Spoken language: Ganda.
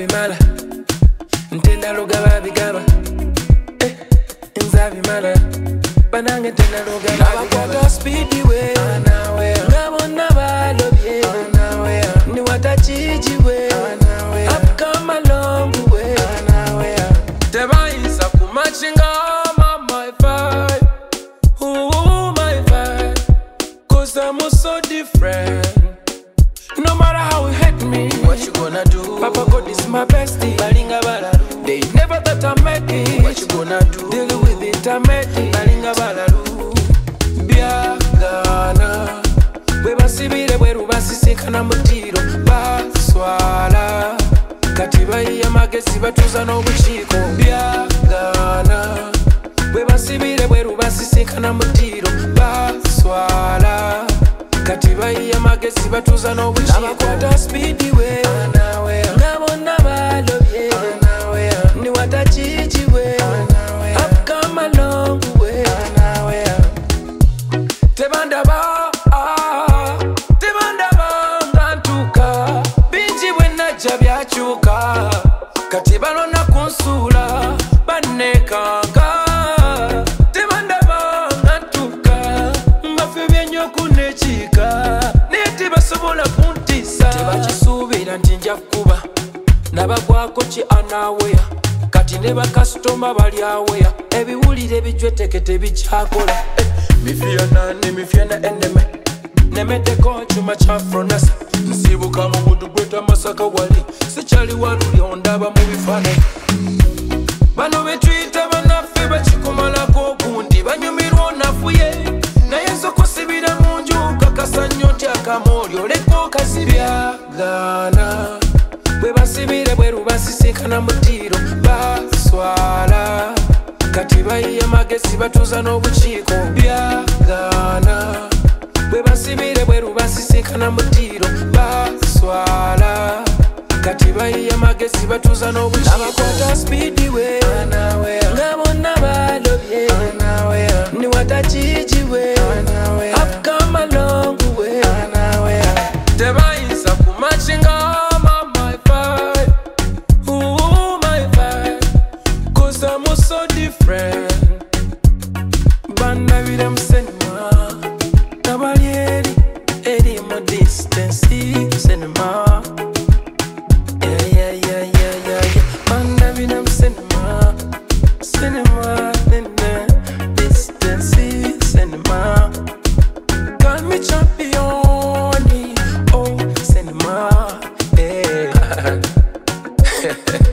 nzabimala ntenda lugaba bigaba nzabimala banange ntenda lugaba abakwata speedy we ngabona balobye niwata chijiwe I've come a long way tebayinza kumachinga my vibe my vibe cause I'm so different. No matter how you hate me, what you gonna do? Papa God is my bestie. Balinga balalu. They never thought I'd make it. What you gonna do? Deal with it, I made it. Balinga balalu. Biagana. Weba sibire weru basisika na mutiro. Baswala. Katiba iya magesi batuza no buchiko. Biagana. Weba sibire weru basisika na mutiro. Baswala. Katiba iya magesi batuza no buchiko. Nabakwata speedy we ngabona balobye niwata chijiwe I've come a long way tebandaba ngantuka binji bwe najja byakyuka kati balona kunsula banekanga tebandaba ngantuka mbafe byenyo kunekika neti basobola kuntisa tebakisuubira nti nja kuba nabagwako ki anaweya kati ne bakasitoma bali aweya ebiwulire bijweteke tebikyakola mifyana eneme nemeteko kyuma kya fronasa nsibuka mu buddu gweta masaka wali sikyali waluli ondaba mu bifaananyi bano betuyita banaffe bakikumalako ogundi banyumirwa onafuye naye nsokusibira mu nju kakasa nnyo nti akamooli oleko kasibyagana bwe basibire bweru basisinkana mu ttiiro baswala kati bayiye magezi batuuza n'obukiiko byagana bwe basibire bweru basisinkana mu ttiiro baswala kati bayiye magezi batuuza n'obukiiko nabakwata speedy we ngabona balobye niwata chijiwe I've come a long way tebayinza kumachinga my vibe my vibe cause I'm so different banda bidem senma nabali eri mo distance senma yeah banda bidem senma distance senma call me champion oh senma